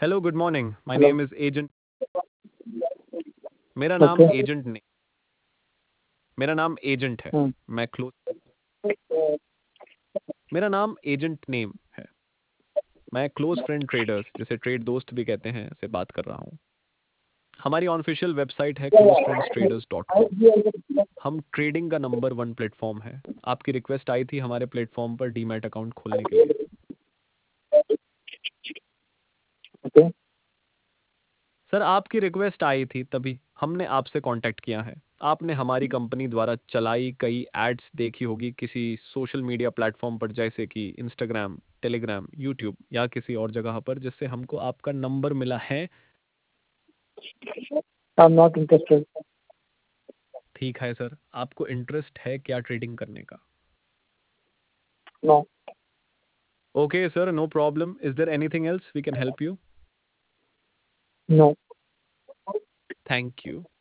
Hello, good morning. My hello. Name is agent. मेरा नाम okay. Agent नहीं, मेरा नाम एजेंट है। हम्म। मैं क्लोज मेरा नाम एजेंट नेम है। मैं क्लोज फ्रेंड ट्रेडर्स, जिसे ट्रेड दोस्त भी कहते हैं, से बात कर रहा हूँ। हमारी ऑफिशियल वेबसाइट है closefriendstraders.com। हम ट्रेडिंग का नंबर वन प्लेटफॉर्म है। आपकी रिक्वेस्ट आई थी हमारे प्लेटफॉर्म पर डीमैट अकाउंट खोलने के लिए। ओके। सर, आपकी रिक्वेस्ट आई थी तभी हमने आपसे कांटेक्ट किया है। आपने हमारी कंपनी द्वारा चलाई कई एड्स देखी होगी किसी सोशल मीडिया प्लेटफॉर्म पर, जैसे कि इंस्टाग्राम, टेलीग्राम, यूट्यूब या किसी और जगह पर, जिससे हमको आपका नंबर मिला है। I am not interested. ठीक है सर, आपको इंटरेस्ट है क्या ट्रेडिंग करने का? No. Okay sir, no problem. Is there anything else we can help you? No. Thank you.